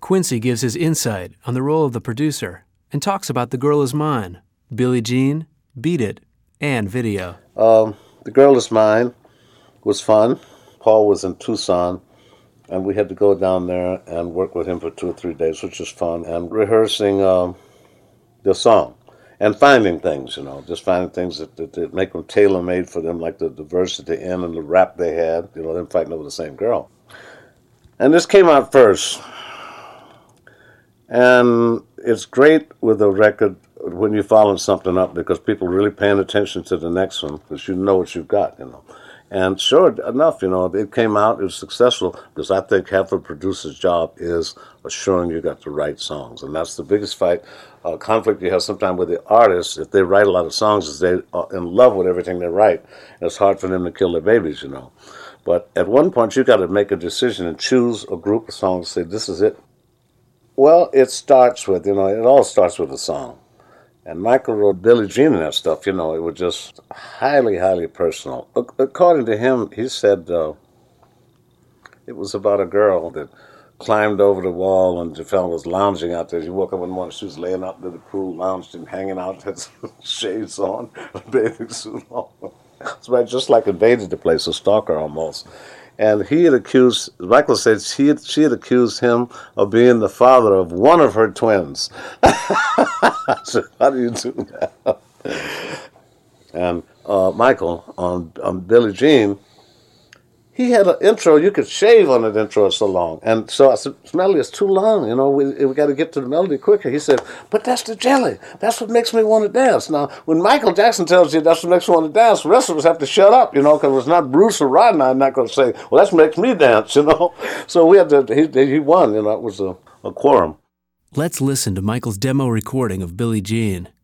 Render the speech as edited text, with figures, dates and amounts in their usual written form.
Quincy gives his insight on the role of the producer and talks about The Girl Is Mine, Billie Jean, Beat It, and video. The Girl Is Mine was fun. Paul was in Tucson, and we had to go down there and work with him for 2 or 3 days, which was fun, and rehearsing the song and finding things, just finding things that make them tailor-made for them, like the verse at the end and the rap they had, them fighting over the same girl. And this came out first. And it's great with a record when you're following something up because people are really paying attention to the next one because you know what you've got, And sure enough, it came out, it was successful because I think half a producer's job is assuring you got the right songs. And that's the biggest conflict you have sometimes with the artists. If they write a lot of songs, is they are in love with everything they write. And it's hard for them to kill their babies, But at one point, you got to make a decision and choose a group of songs, say, this is it. Well, it starts with, it all starts with a song. And Michael wrote Billie Jean and that stuff, it was just highly, highly personal. According to him, he said it was about a girl that climbed over the wall and the fellow was lounging out there. He woke up one morning, she was laying out in the pool, lounged and hanging out, had some shades on, a bathing suit on. So just like invaded the place, a stalker almost. And he had accused, Michael said she had accused him of being the father of one of her twins. I said, how do you do that? And Michael, on Billie Jean, he had an intro, you could shave on that intro, it's so long. And so I said, Melody, it's too long, we got to get to the melody quicker. He said, but that's the jelly. That's what makes me want to dance. Now, when Michael Jackson tells you that's what makes me want to dance, the rest of us have to shut up, because it's not Bruce or Rodney. I'm not going to say, well, that's what makes me dance, So we had to, he won, it was a quorum. Let's listen to Michael's demo recording of Billie Jean,